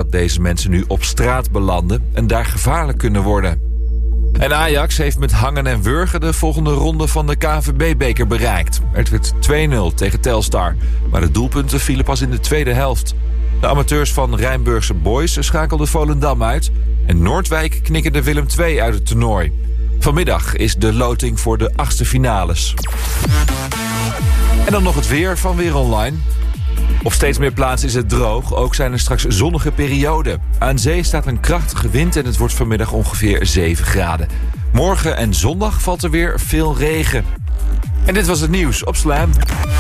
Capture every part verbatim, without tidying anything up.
dat deze mensen nu op straat belanden en daar gevaarlijk kunnen worden. En Ajax heeft met hangen en wurgen de volgende ronde van de K N V B-beker bereikt. Het werd twee nul tegen Telstar, maar de doelpunten vielen pas in de tweede helft. De amateurs van Rijnburgse Boys schakelden Volendam uit en Noordwijk knikkerde Willem twee uit het toernooi. Vanmiddag is de loting voor de achtste finales. En dan nog het weer van Weer Online. Op steeds meer plaatsen is het droog, ook zijn er straks zonnige perioden. Aan zee staat een krachtige wind en het wordt vanmiddag ongeveer zeven graden. Morgen en zondag valt er weer veel regen. En dit was het nieuws op Slam.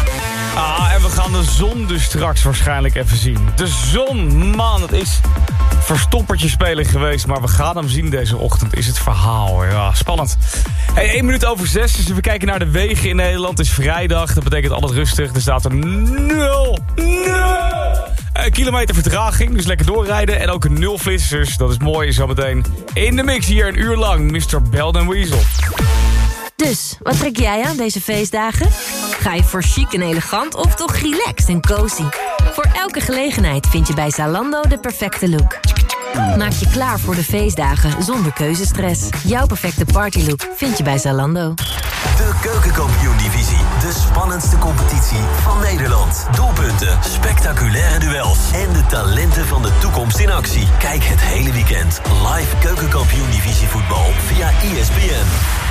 Ah, en we gaan de zon dus straks waarschijnlijk even zien. De zon, man, het is verstoppertje spelen geweest, maar we gaan hem zien deze ochtend, is het verhaal. Ja, spannend. Hey, één minuut over zes, dus we kijken naar de wegen in Nederland. Het is vrijdag, dat betekent altijd rustig. Er staat er nul, nul uh, kilometer vertraging, dus lekker doorrijden. En ook nul flitsers, dat is mooi, zometeen in de mix hier een uur lang. mister Belden Weasel. Dus, wat trek jij aan deze feestdagen? Ga je voor chic en elegant of toch relaxed en cozy? Voor elke gelegenheid vind je bij Zalando de perfecte look. Maak je klaar voor de feestdagen zonder keuzestress. Jouw perfecte partylook vind je bij Zalando. De Keukenkampioen-divisie. De spannendste competitie van Nederland. Doelpunten, spectaculaire duels en de talenten van de toekomst in actie. Kijk het hele weekend live Keukenkampioen-divisie voetbal via E S P N.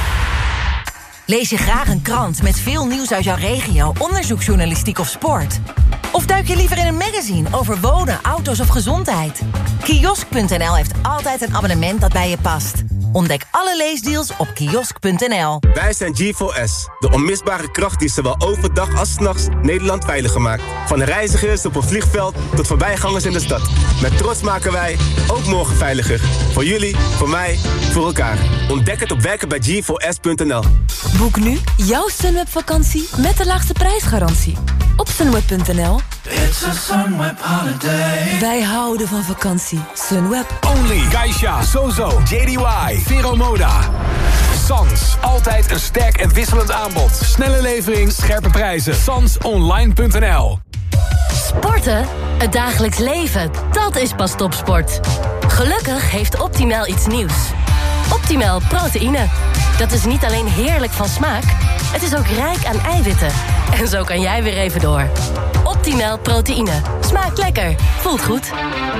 Lees je graag een krant met veel nieuws uit jouw regio, onderzoeksjournalistiek of sport? Of duik je liever in een magazine over wonen, auto's of gezondheid? Kiosk punt n l heeft altijd een abonnement dat bij je past. Ontdek alle leesdeals op kiosk punt n l. Wij zijn G four S, de onmisbare kracht die zowel overdag als 's nachts Nederland veiliger maakt. Van reizigers op een vliegveld tot voorbijgangers in de stad. Met trots maken wij ook morgen veiliger. Voor jullie, voor mij, voor elkaar. Ontdek het op werken bij G four S punt n l. Boek nu jouw Sunweb-vakantie met de laagste prijsgarantie. Op sunweb punt n l. It's a Sunweb holiday. Wij houden van vakantie. Sunweb. Only, Geisha, Sozo, J D Y, Vero Moda. Sans, altijd een sterk en wisselend aanbod. Snelle levering, scherpe prijzen. sans online punt n l. Sporten? Het dagelijks leven, dat is pas topsport. Gelukkig heeft Optimal iets nieuws. Optimal proteïne. Dat is niet alleen heerlijk van smaak, het is ook rijk aan eiwitten. En zo kan jij weer even door. Optimal proteïne. Smaakt lekker. Voelt goed.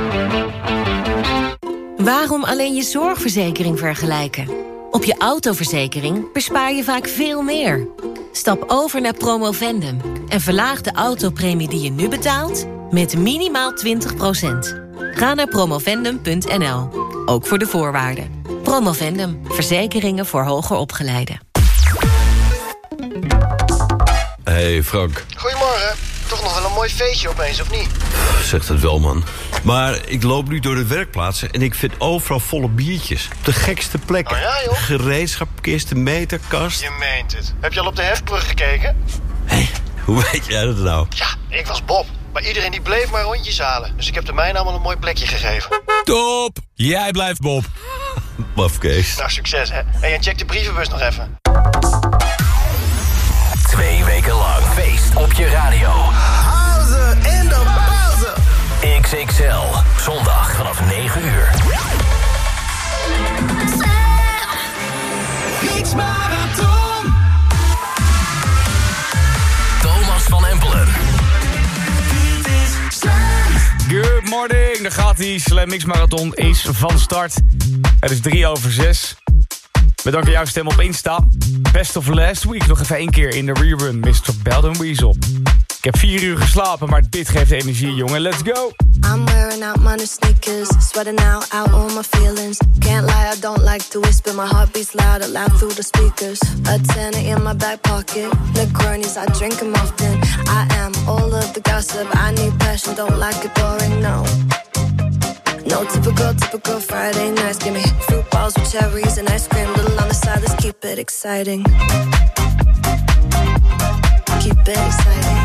Waarom alleen je zorgverzekering vergelijken? Op je autoverzekering bespaar je vaak veel meer. Stap over naar Promovendum en verlaag de autopremie die je nu betaalt met minimaal twintig procent. Ga naar promovendum punt n l. Ook voor de voorwaarden. Promovendum. Verzekeringen voor hoger opgeleiden. Hey Frank. Goedemorgen. Toch nog wel een mooi feestje opeens, of niet? Zegt het wel, man. Maar ik loop nu door de werkplaatsen en ik vind overal volle biertjes. Op de gekste plekken. Oh ja, joh? Gereedschapkisten, meterkast. Je meent het. Heb je al op de hefbrug gekeken? Hé, hey, hoe weet jij dat nou? Ja, ik was Bob. Maar iedereen die bleef maar rondjes halen. Dus ik heb de mijne allemaal een mooi plekje gegeven. Top! Jij blijft Bob. Mafkees. Nou, succes, hè. Hey, en check de brievenbus nog even. Twee weken lang feest op je radio. Pauze in de pauze. X X L, zondag vanaf negen uur. Mix Marathon. Thomas van Empelen. Good morning, daar gaat hij. Slam Mix Marathon is van start. Het is drie over zes. Bedankt voor jouw stem op Insta. Best of last week, nog even één keer in de rerun. mister Belden Weasel. Ik heb vier uur geslapen, maar dit geeft energie, jongen. Let's go! I'm wearing out my new sneakers, sweating out, out all my feelings. Can't lie, I don't like to whisper, my heart beats loud, loud through the speakers. A tenner in my back pocket, Negronis, I drink them often. I am all of the gossip, I need passion, don't like it boring, no. No typical, typical Friday nights, give me fruit balls with cherries and ice cream. Little on the side, let's keep it exciting. Keep it exciting.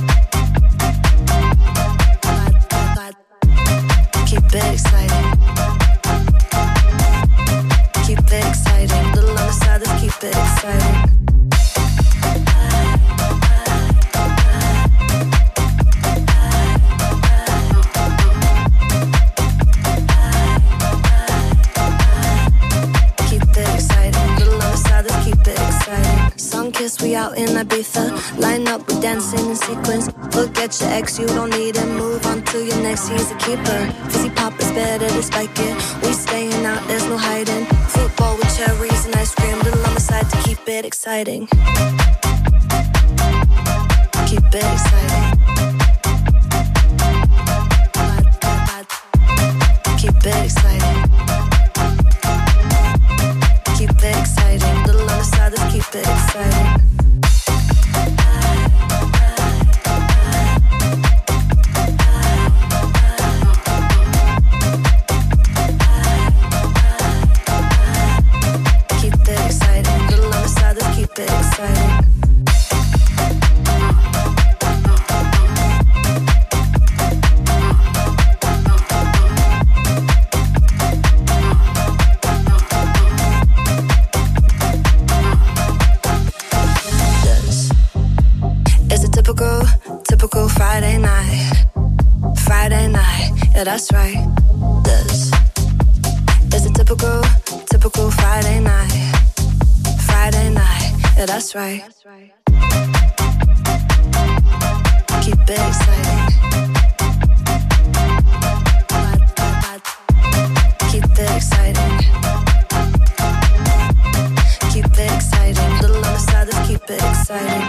Keep it exciting. Keep it exciting. Little on the side, let's keep it exciting. out in Ibiza. Line up, we dancing in sequence. Forget your ex, you don't need him. Move on to your next, he's a keeper. Fizzy pop is better to spike it. We staying out, there's no hiding. Football with cherries and ice cream. Little on the side to keep it exciting. Keep it exciting. Keep it exciting. Keep it exciting. Little on the side, let's keep it exciting. Keep it exciting. Little on the side, let's keep it exciting. Typical Friday night, Friday night, yeah that's right. This is a typical, typical Friday night, Friday night, yeah that's right. Keep it exciting. Keep it exciting. Keep it exciting. Little on the side, let's keep it exciting.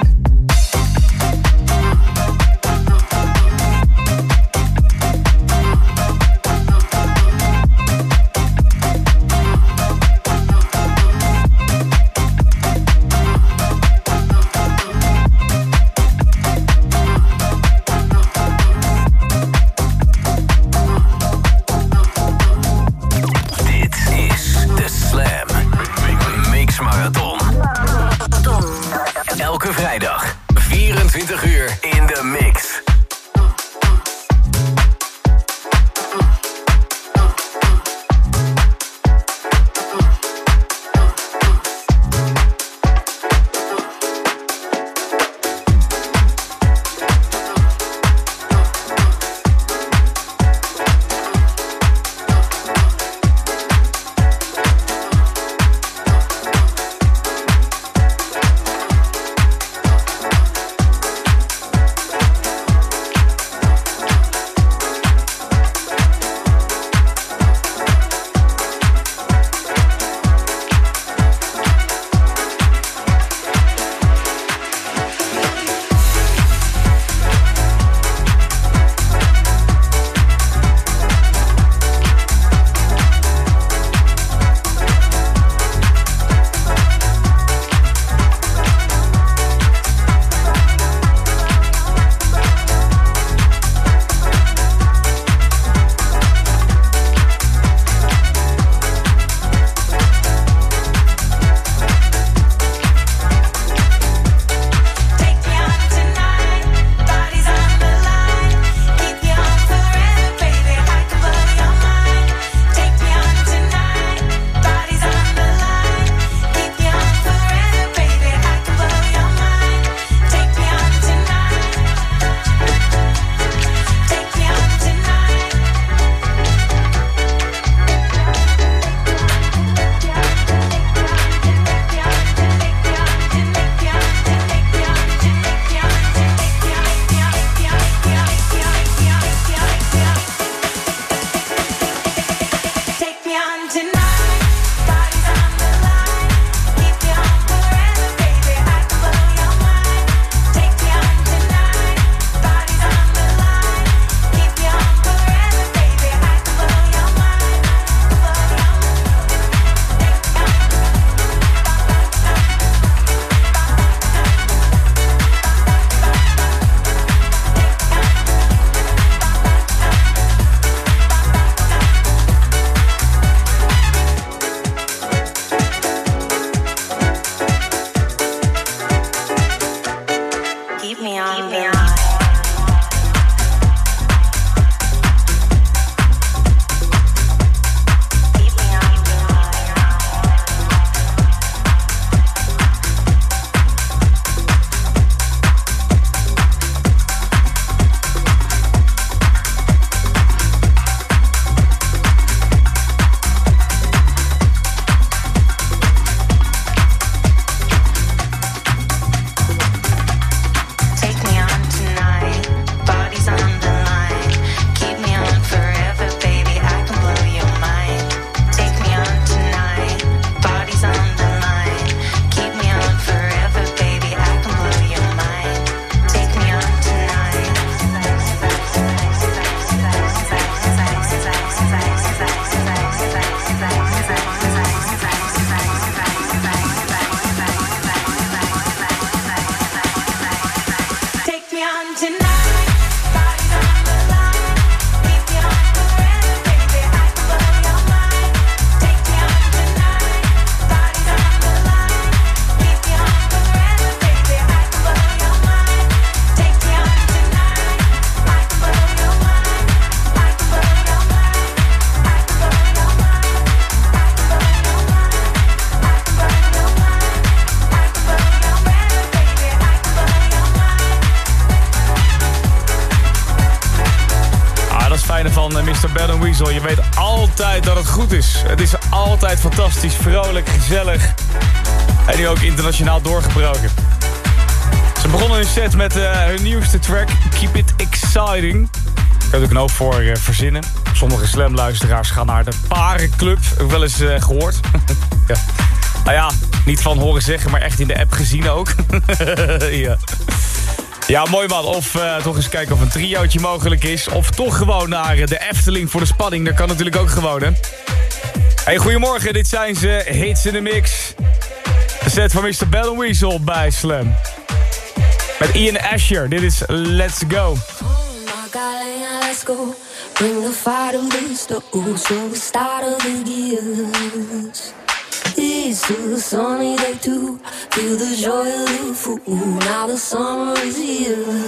Bell and Weasel. Je weet altijd dat het goed is. Het is altijd fantastisch, vrolijk, gezellig. En nu ook internationaal doorgebroken. Ze begonnen hun set met uh, hun nieuwste track, Keep It Exciting. Ik heb er ook een hoop voor uh, verzinnen. Sommige slamluisteraars gaan naar de Parenclub. Ook wel eens uh, gehoord. Ja. Nou ja, niet van horen zeggen, maar echt in de app gezien ook. Ja. Ja, mooi man. Of uh, toch eens kijken of een triootje mogelijk is. Of toch gewoon naar uh, de Efteling voor de spanning. Dat kan natuurlijk ook gewoon, hè. Hey, goedemorgen. Dit zijn ze. Hits in the Mix. De set van mister Bell and Weasel bij Slam. Met Ian Asher. Dit is Let's Go. Let's go. Bring the fire to this, the ooh, so the start of the years. It's a sunny day too. Feel the joy of the fool. Now the summer is here.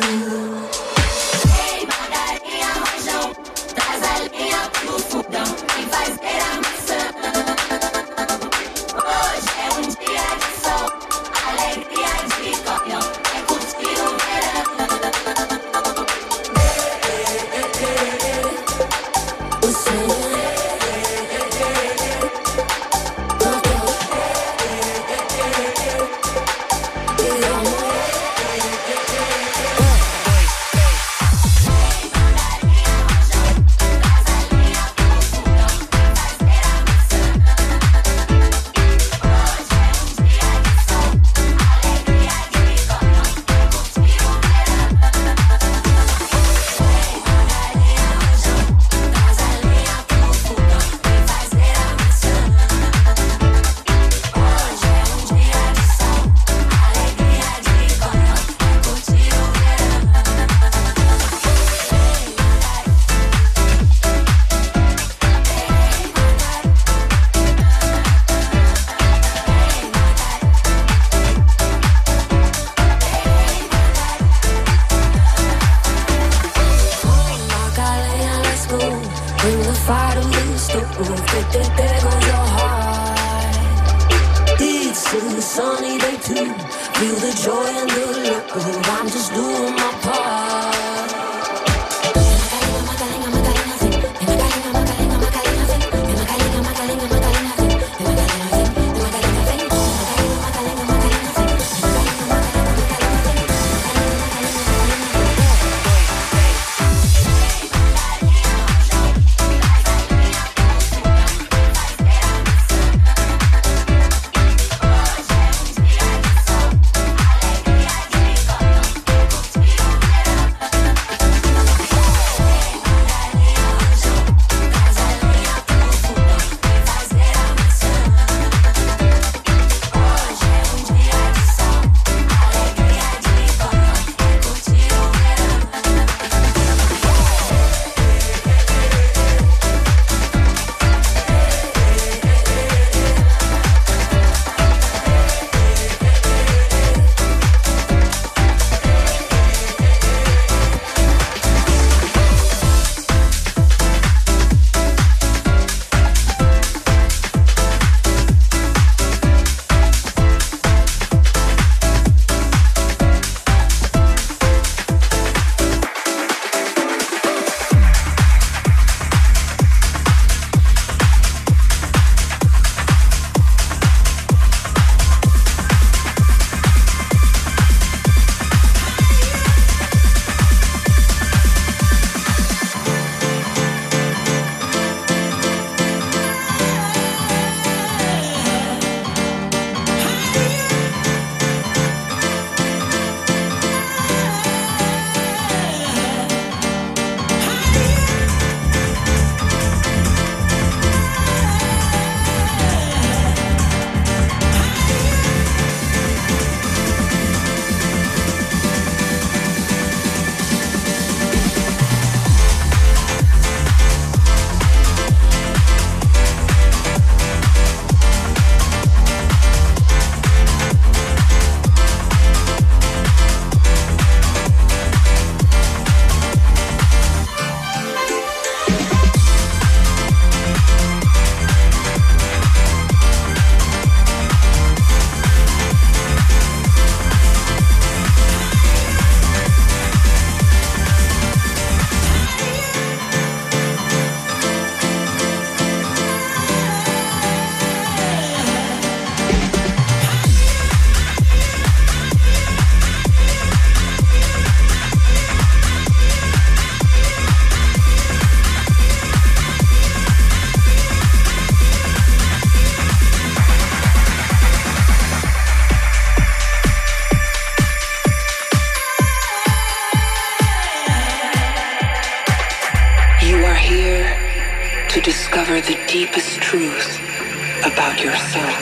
discover the deepest truth about yourself.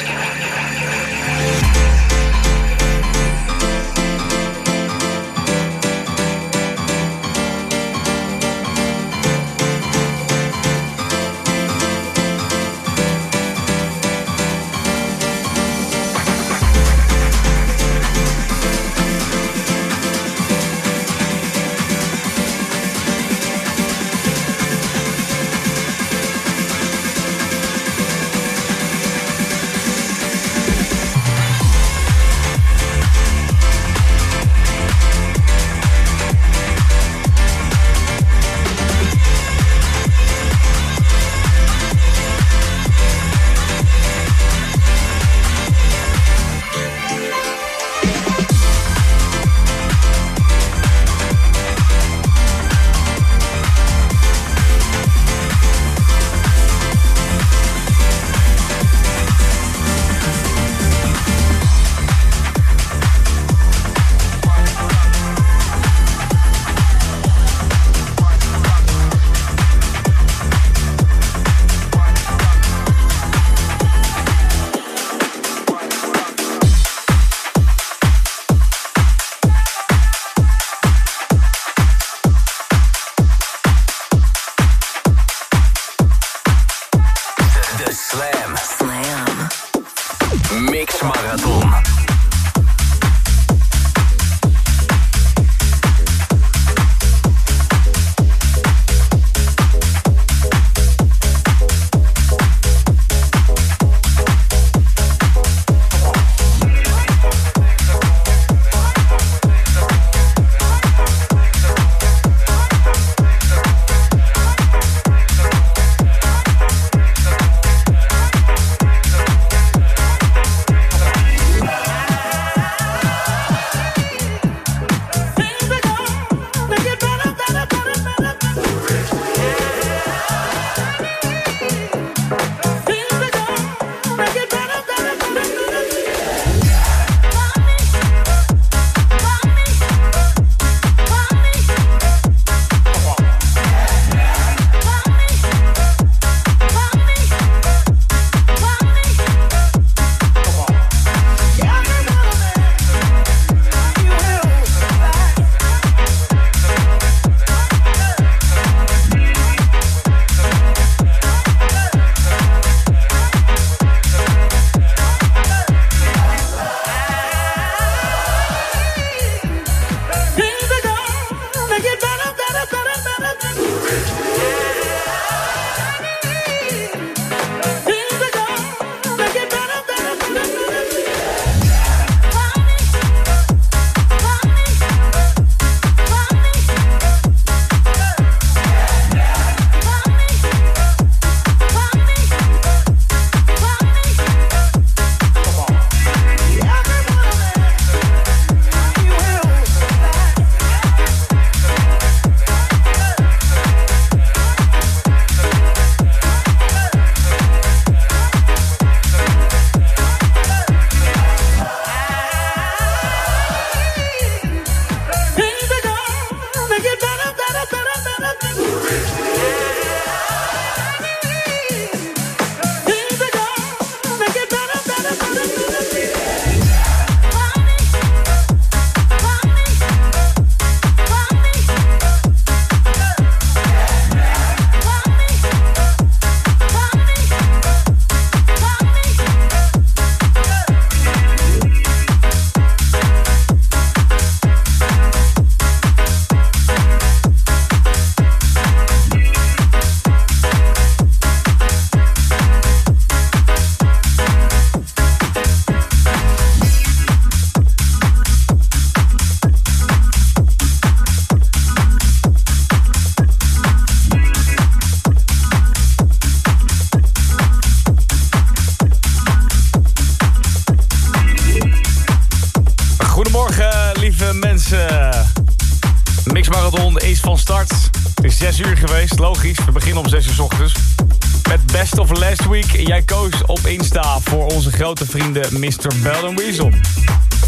Mixmarathon is van start. Het is zes uur geweest, logisch. We beginnen om zes uur 's ochtends. Met Best of Last Week. Jij koos op Insta voor onze grote vrienden mister Bell and Weasel.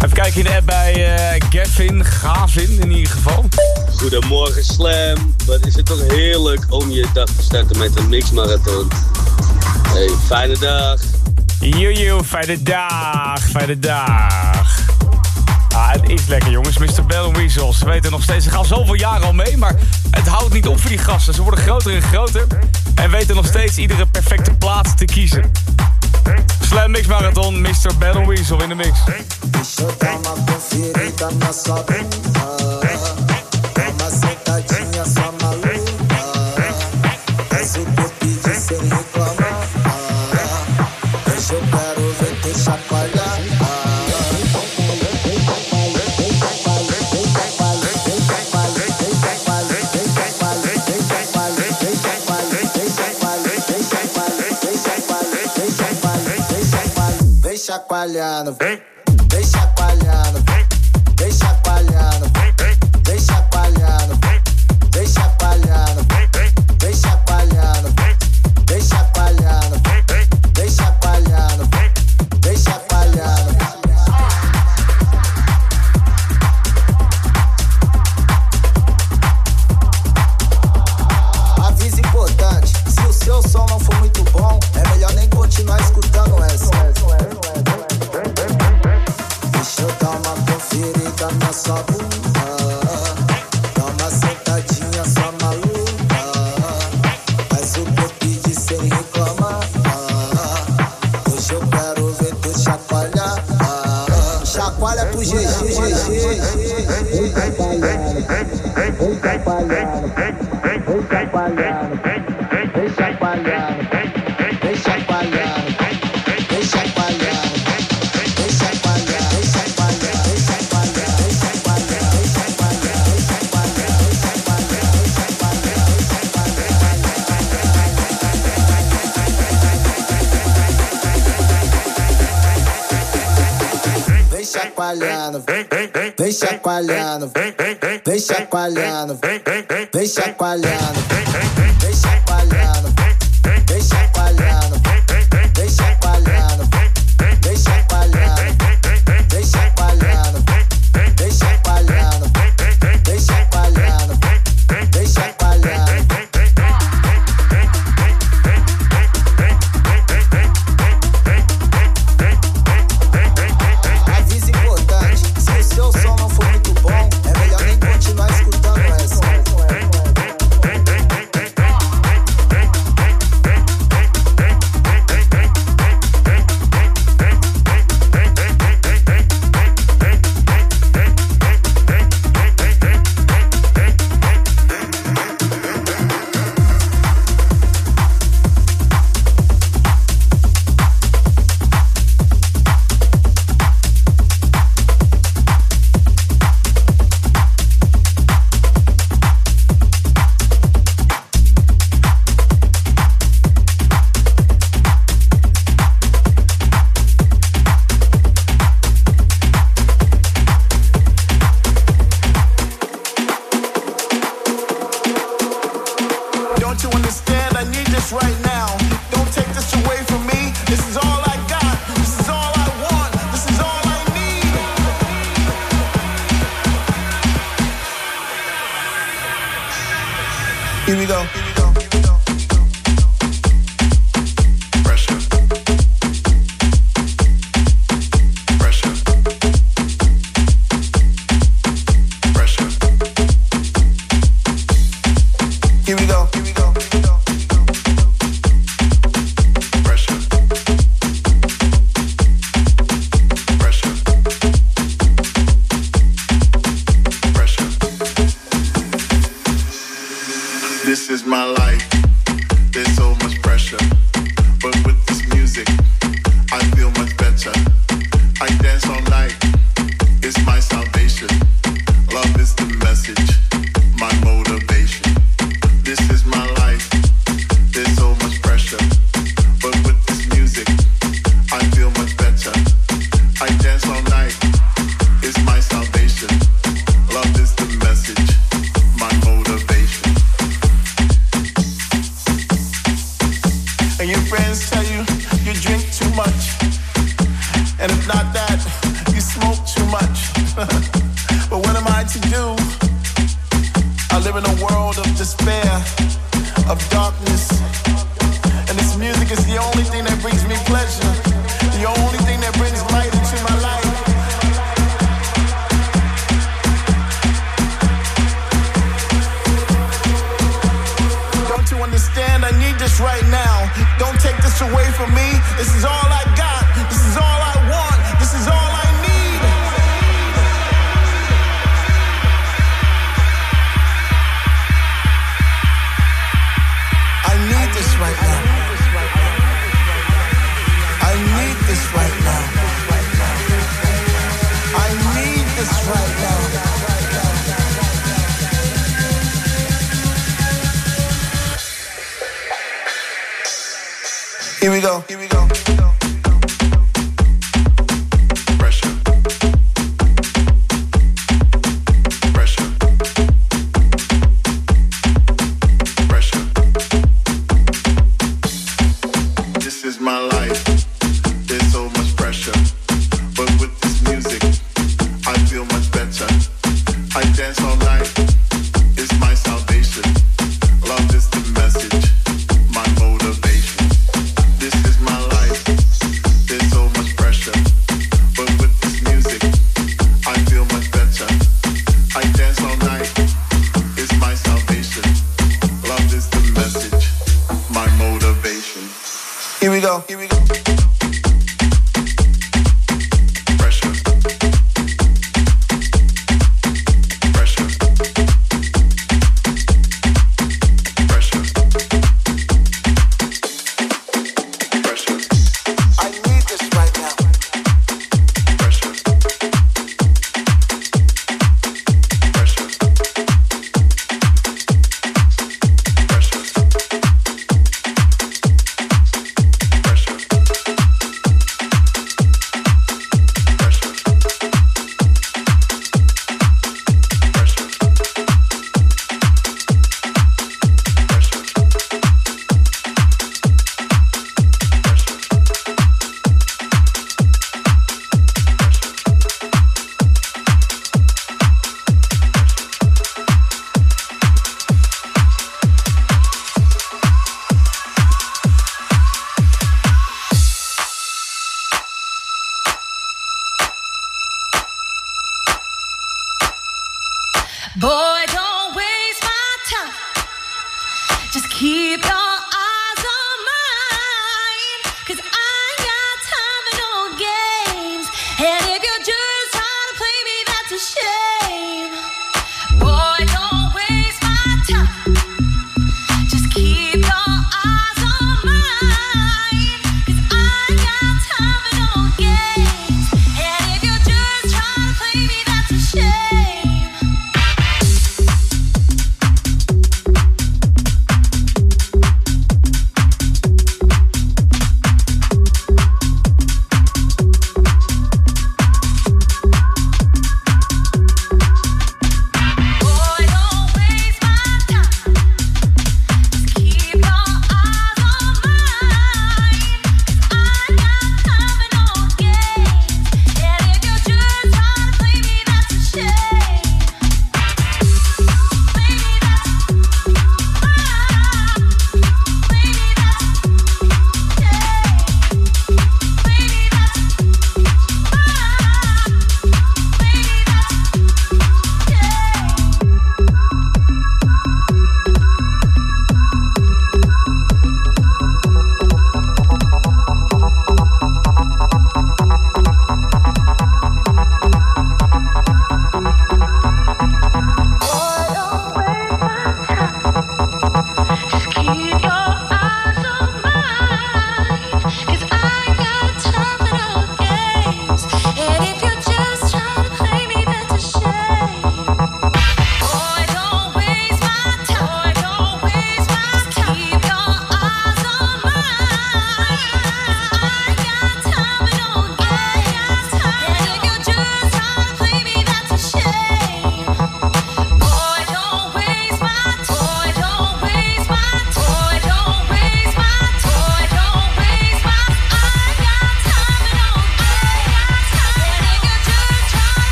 Even kijken in de app bij uh, Gavin, Gavin in ieder geval. Goedemorgen Slam, wat is het toch heerlijk om je dag te starten met een mixmarathon. Hey, fijne dag. Jojo, fijne dag, fijne dag. Ah, het is lekker jongens, mister Bell Weasel. Ze weten nog steeds, ze gaan zoveel jaren al mee, maar het houdt niet op voor die gasten. Ze worden groter en groter en weten nog steeds iedere perfecte plaats te kiezen. Slam Mix Marathon, mister Bell Weasel in de mix. Chacoalhando, vem, vem chacoalhando, vem chacoalhando, vem chacoalhando, vem chacoalhando, vem chacoalhando, vem chacoalhando, vem chacoalhando, vem chacoalhando. Aviso importante, se o seu som não for muito bom, é melhor nem continuar escutando essa. Deixa eu dar uma conferida na sua bunda, dá uma sentadinha só maluca, faz o que eu pedi sem reclamar. Hoje eu quero ver tu chacoalhar, chacoalha pro G G, G G. Vem chacoalhando, vem chacoalhando, vem chacoalhando, vem chacoalhando, vem chacoalhando, vem chacoalhando. Chacoalhando, vem chacoalhando, vem chacoalhando, vem chacoalhando, vem chacoalhando, vem chacoalhando, vem chacoalhando, vem chacoalhando, vem chacoalhando, vem chacoalhando, vem chacoalhando, vem chacoalhando. Here we go. And if not that, you smoke too much. world of despair, of darkness. And this music is the only thing that brings me pleasure, the only thing that brings light into my life. Don't you understand? I need this right now. Don't take this away from me. This is all I got. This is all I want. This is all I need. I need this right now. I need this right now. I need this right now. Here we go. Here we go. Pressure. Pressure. Pressure. This is my life. There's so much pressure. But with this music, I feel much better. I dance all night. It's my salvation. Love is the message. My motivation. This is my life. There's so much pressure. But with this music, I feel much better. I dance all night. It's my salvation. Love is the message. My motivation. Here we go. Here we go. Pressure. Pressure. Pressure. Pressure. I need this right now. Pressure. Pressure. Pressure. Pressure.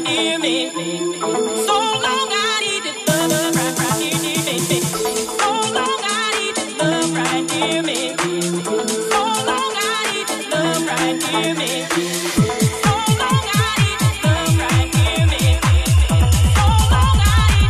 right near me. So long I needed love right, right near me. So long I needed love right near me. So long I needed love right near me. So long I needed love right near me. So long I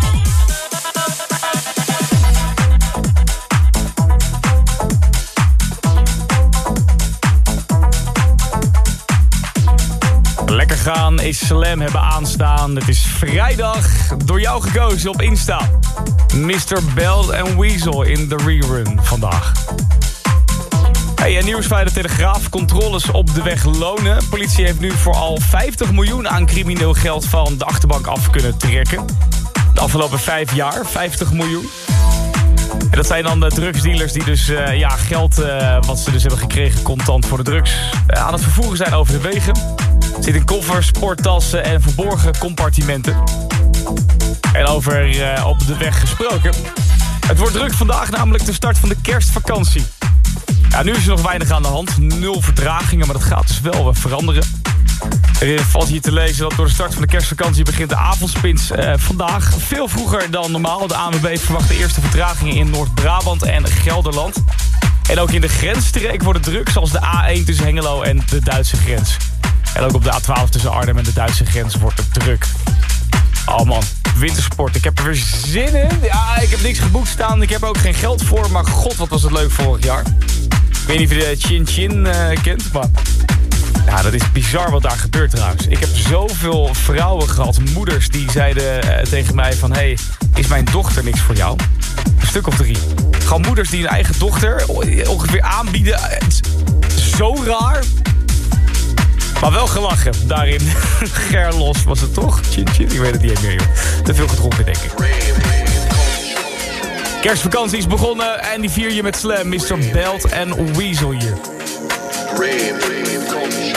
Lekker gaan is Slam hebben aanstaan. Het is vrijdag, door jou gekozen op Insta. mister Belt en Weasel in de rerun vandaag. Hey, en nieuws bij de Telegraaf. Controles op de weg lonen. Politie heeft nu voor al vijftig miljoen aan crimineel geld van de achterbank af kunnen trekken. De afgelopen vijf jaar, vijftig miljoen. En dat zijn dan de drugsdealers die dus uh, ja, geld uh, wat ze dus hebben gekregen contant voor de drugs uh, aan het vervoeren zijn over de wegen. Het zit in koffers, sporttassen en verborgen compartimenten. En over uh, op de weg gesproken. Het wordt druk vandaag, namelijk de start van de kerstvakantie. Ja, nu is er nog weinig aan de hand. Nul vertragingen, maar dat gaat dus wel uh, veranderen. Er valt hier te lezen dat door de start van de kerstvakantie begint de avondspits uh, vandaag veel vroeger dan normaal. De A N W B verwacht de eerste vertragingen in Noord-Brabant en Gelderland. En ook in de grensstreek wordt het druk, zoals de A één tussen Hengelo en de Duitse grens. En ook op de A twaalf tussen Arnhem en de Duitse grens wordt het druk. Oh man, wintersport. Ik heb er weer zin in. Ja, ik heb niks geboekt staan. Ik heb er ook geen geld voor. Maar god, wat was het leuk vorig jaar. Ik weet niet of je de Chin Chin uh, kent, maar... Ja, dat is bizar wat daar gebeurt trouwens. Ik heb zoveel vrouwen gehad, moeders, die zeiden uh, tegen mij van... Hé, hey, is mijn dochter niks voor jou? Een stuk of drie. Gewoon moeders die hun eigen dochter ongeveer aanbieden. Het is zo raar. Maar wel gelachen daarin. Gerlos was het toch? Chin Chin? Ik weet het niet meer, joh. Te veel gedronken, denk ik. Kerstvakantie is begonnen en die vier je met Slam, mister Belt en Weasel hier. Rave, rave, rave,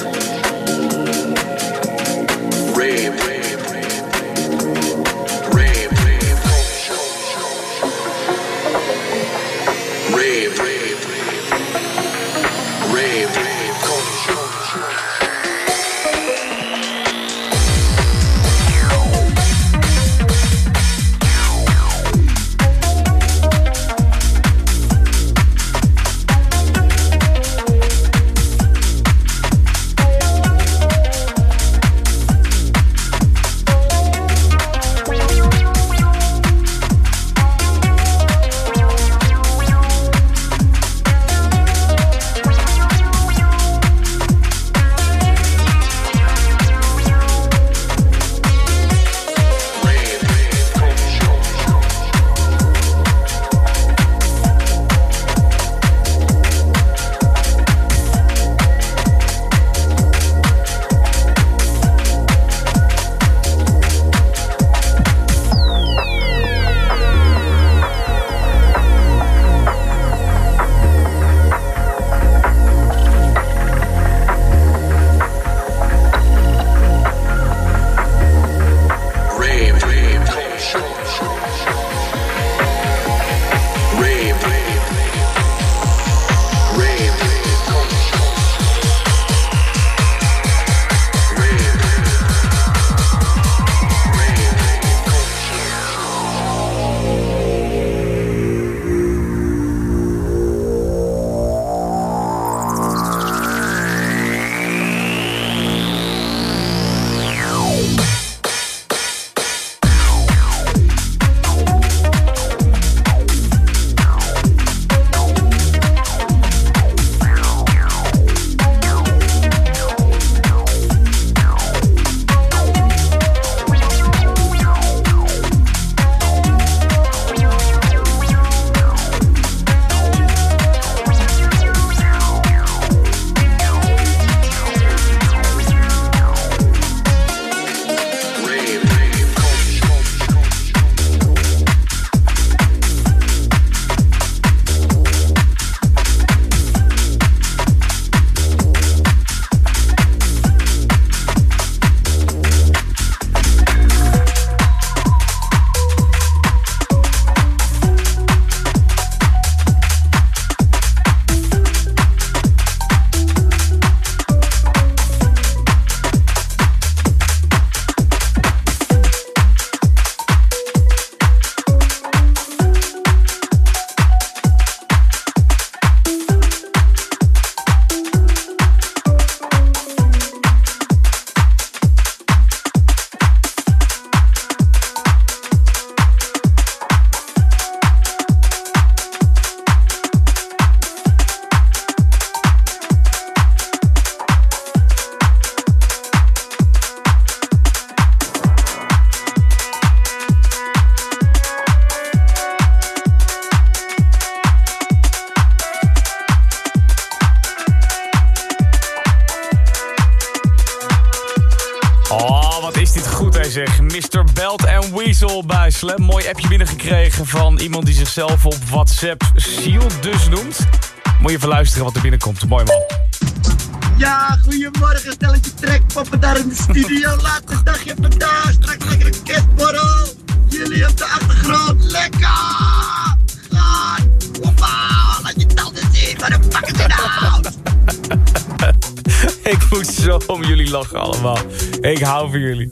rave, rave, rave, rave, rave. Oh, wat is dit goed, hè zeg. mister Belt en Weasel bij Slam. Mooi appje binnengekregen van iemand die zichzelf op WhatsApp Seal dus noemt. Moet je even luisteren wat er binnenkomt. Mooi man. Ja, goedemorgen, stelletje trekpoppen daar in de studio. Laatste dagje vandaag, straks lekker een kerstborrel. Jullie op de achtergrond, lekker! Gaan! Hoppa! Laat je tanden zien, maar dan pakken ze nou! Ik moet zo om jullie lachen allemaal. Ik hou van jullie.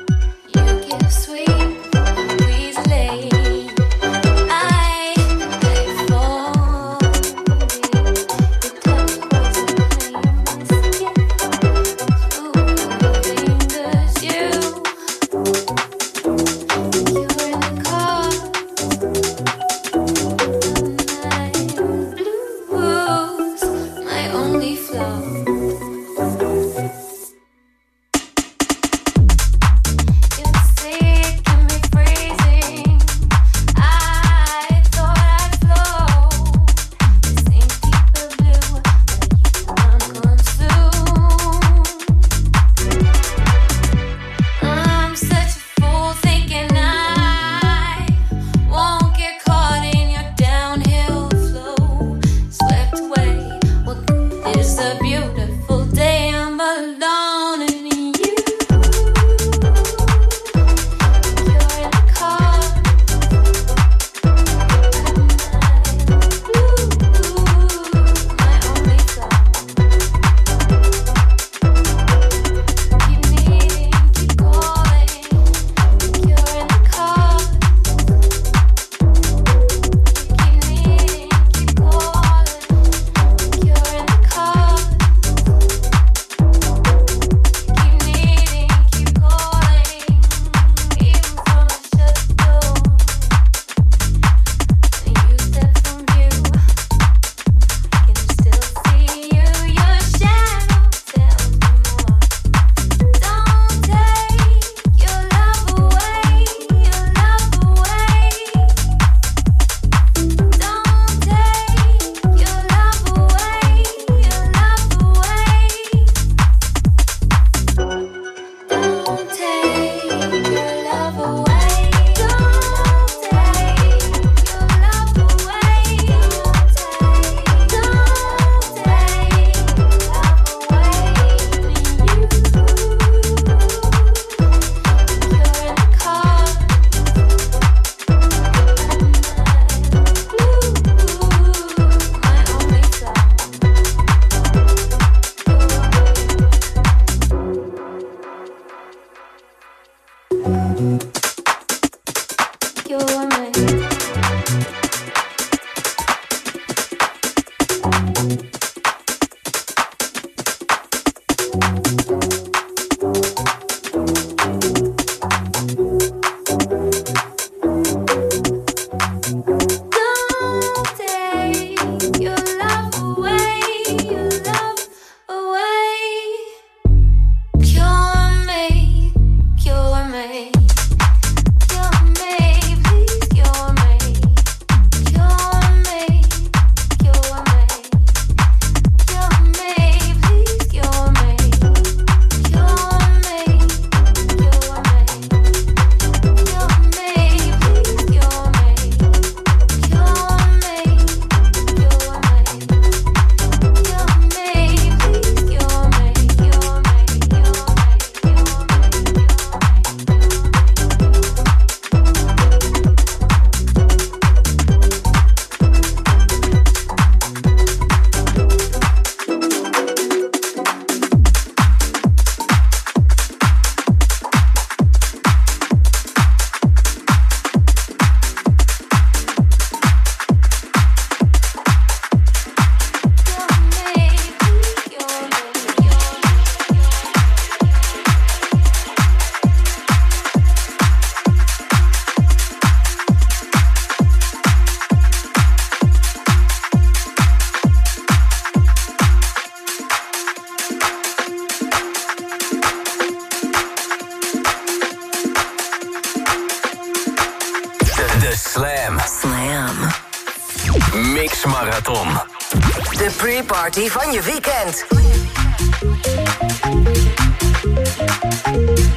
Slam. Slam. Mix Marathon. De pre-party van je weekend.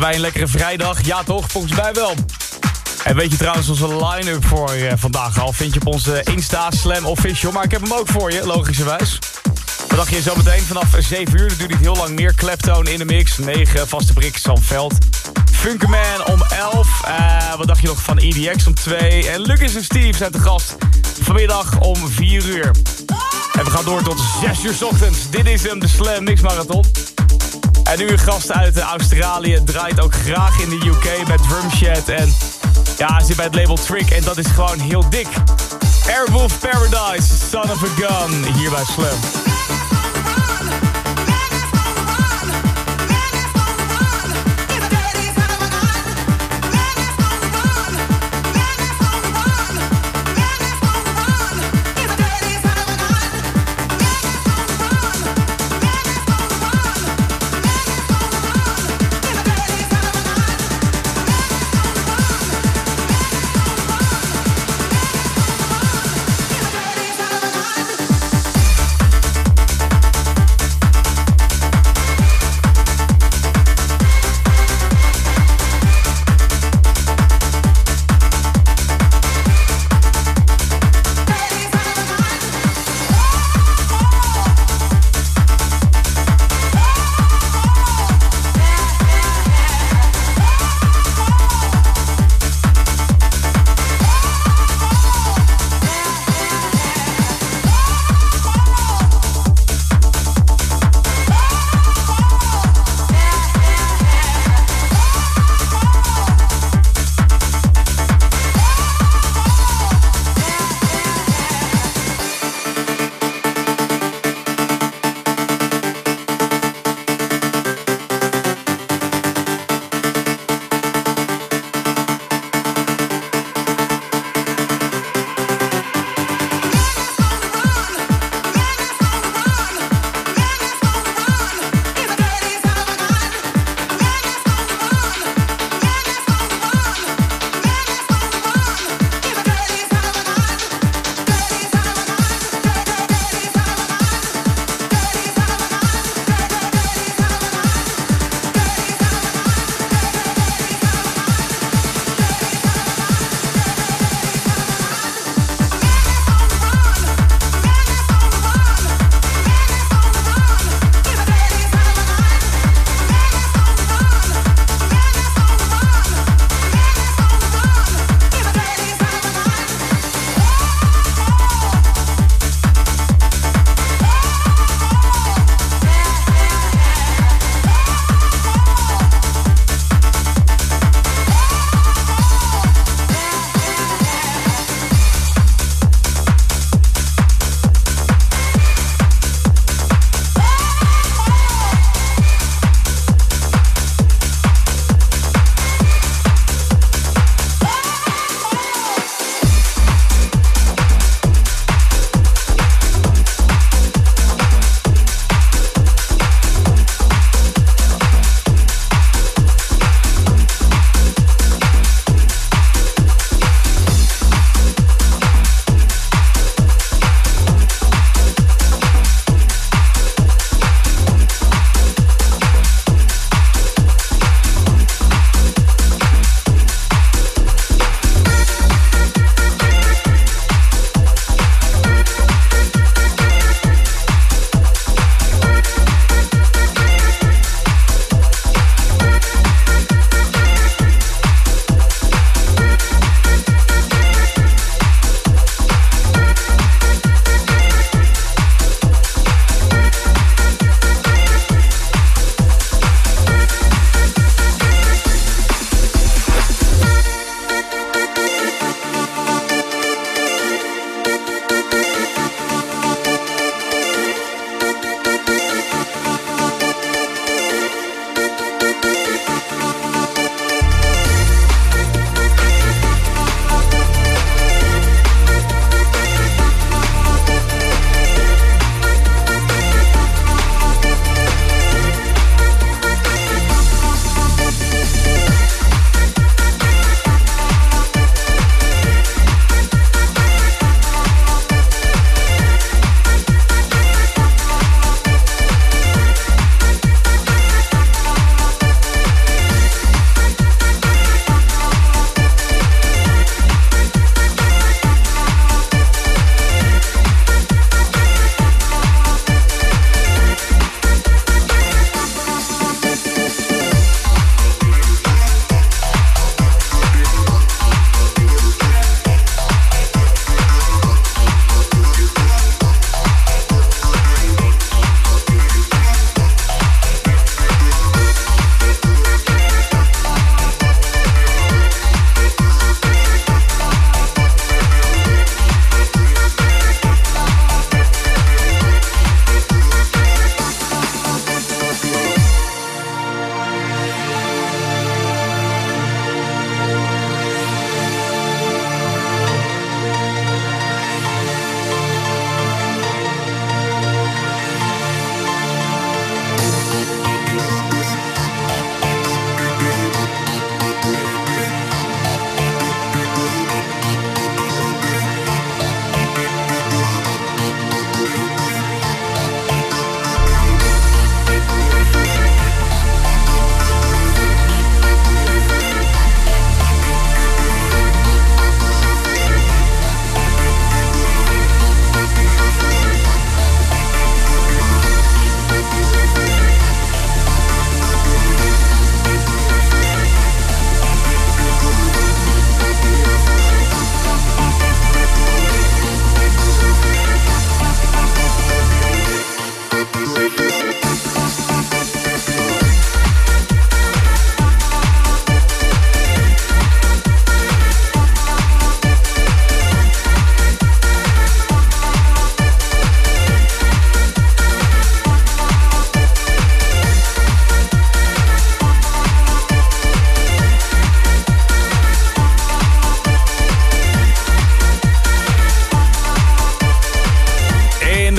wij een lekkere vrijdag? Ja toch, volgens mij wel. En weet je trouwens onze line-up voor uh, vandaag al? Vind je op onze Insta, Slam Official. Maar ik heb hem ook voor je, logischerwijs. Wat dacht je zometeen vanaf zeven uur? Dat duurt niet heel lang meer. Claptone in de mix. negen vaste prik, Sam Veld. Funkerman om elf. Uh, wat dacht je nog van E D X om twee? En Lucas en Steve zijn te gast vanmiddag om vier uur. En we gaan door tot zes uur 's ochtends. Dit is hem, de Slam Mix Marathon. En nu een gast uit Australië. Draait ook graag in de U K met Drumshed. En ja, hij zit bij het label Trick. En dat is gewoon heel dik. Airwolf Paradise, Son of a Gun. Hier bij Slam.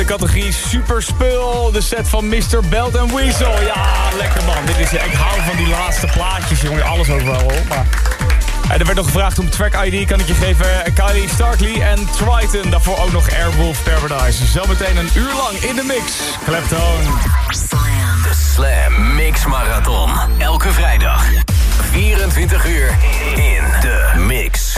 categorie Superspul. De set van mister Belt and Weasel. Ja, lekker man. Dit is, ik hou van die laatste plaatjes, jongen. Alles overal hoor. Maar... er werd nog gevraagd om track I D. Kan ik je geven? Kylie Starkley en Triton. Daarvoor ook nog Airwolf Paradise. Zometeen een uur lang in de mix. Clapton. De Slam Mix Marathon. Elke vrijdag. vierentwintig uur in de mix.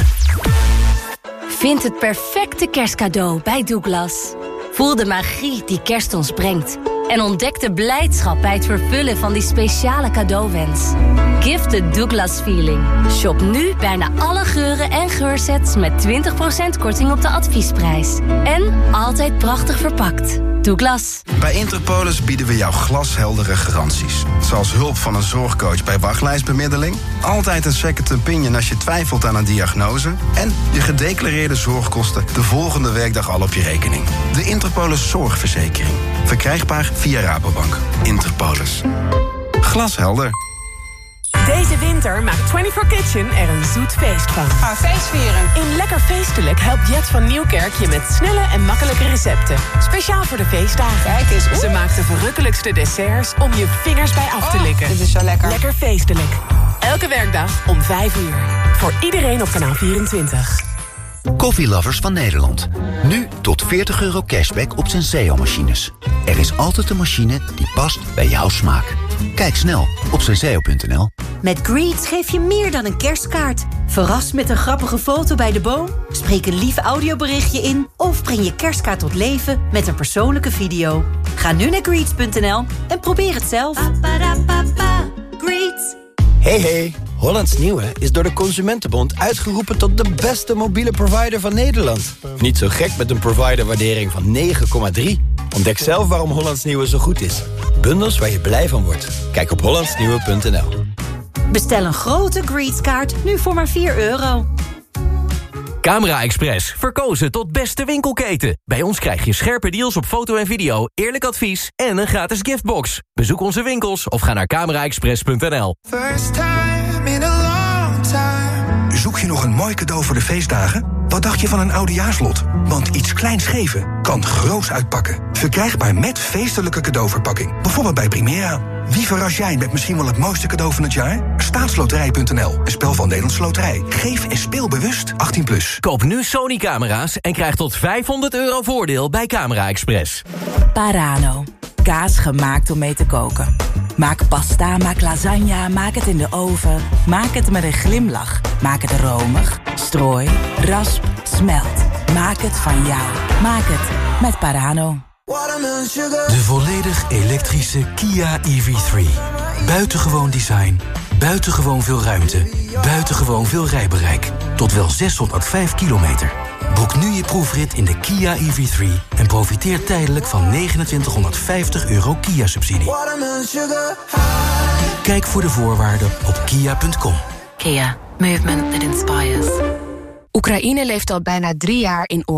Vind het perfecte kerstcadeau bij Douglas. Voel de magie die kerst ons brengt. En ontdek de blijdschap bij het vervullen van die speciale cadeauwens. Gift the Douglas feeling. Shop nu bijna alle geuren en geursets met twintig procent korting op de adviesprijs. En altijd prachtig verpakt. Douglas. Bij Interpolis bieden we jou glasheldere garanties. Zoals hulp van een zorgcoach bij wachtlijstbemiddeling, altijd een second opinion als je twijfelt aan een diagnose en je gedeclareerde zorgkosten de volgende werkdag al op je rekening. De Interpolis Zorgverzekering. Verkrijgbaar via Rabobank. Interpolis. Glashelder. Deze winter maakt twenty-four Kitchen er een zoet feest van. Ah, feestvieren. In Lekker Feestelijk helpt Jet van Nieuwkerk je met snelle en makkelijke recepten. Speciaal voor de feestdagen. Kijk eens. Oeh. Ze maakt de verrukkelijkste desserts om je vingers bij af te Oh, likken. dit is zo lekker. Lekker Feestelijk. Elke werkdag om vijf uur. Voor iedereen op kanaal vierentwintig. Koffielovers van Nederland. Nu tot veertig euro cashback op Senseo-machines. Er is altijd een machine die past bij jouw smaak. Kijk snel op senseo punt n l. Met Greets geef je meer dan een kerstkaart. Verras met een grappige foto bij de boom, spreek een lief audioberichtje in of breng je kerstkaart tot leven met een persoonlijke video. Ga nu naar greets punt n l en probeer het zelf. Greets. Hey hey, Hollands Nieuwe is door de Consumentenbond uitgeroepen tot de beste mobiele provider van Nederland. Niet zo gek met een providerwaardering van negen komma drie. Ontdek zelf waarom Hollands Nieuwe zo goed is. Bundels waar je blij van wordt. Kijk op hollands nieuwe punt n l. Bestel een grote Greets-kaart nu voor maar vier euro. Camera Express, verkozen tot beste winkelketen. Bij ons krijg je scherpe deals op foto en video, eerlijk advies en een gratis giftbox. Bezoek onze winkels of ga naar camera express punt n l. Zoek je nog een mooi cadeau voor de feestdagen? Wat dacht je van een oudejaarslot? Want iets kleins geven kan groots uitpakken. Verkrijgbaar met feestelijke cadeauverpakking. Bijvoorbeeld bij Primera. Wie verras jij met misschien wel het mooiste cadeau van het jaar? staatsloterij punt n l, een spel van Nederlandse Loterij. Geef en speel bewust, achttien plus. Koop nu Sony-camera's en krijg tot vijfhonderd euro voordeel bij Camera Express. Parano. Kaas gemaakt om mee te koken. Maak pasta, maak lasagne, maak het in de oven. Maak het met een glimlach. Maak het romig, strooi, rasp, smelt. Maak het van jou. Maak het met Parano. De volledig elektrische Kia E V drie. Buitengewoon design, buitengewoon veel ruimte, buitengewoon veel rijbereik. Tot wel zeshonderdvijf kilometer. Boek nu je proefrit in de Kia E V drie en profiteer tijdelijk van negenentwintighonderdvijftig euro Kia-subsidie. Kijk voor de voorwaarden op kia punt com. Kia. Movement that inspires. Oekraïne leeft al bijna drie jaar in oorlog.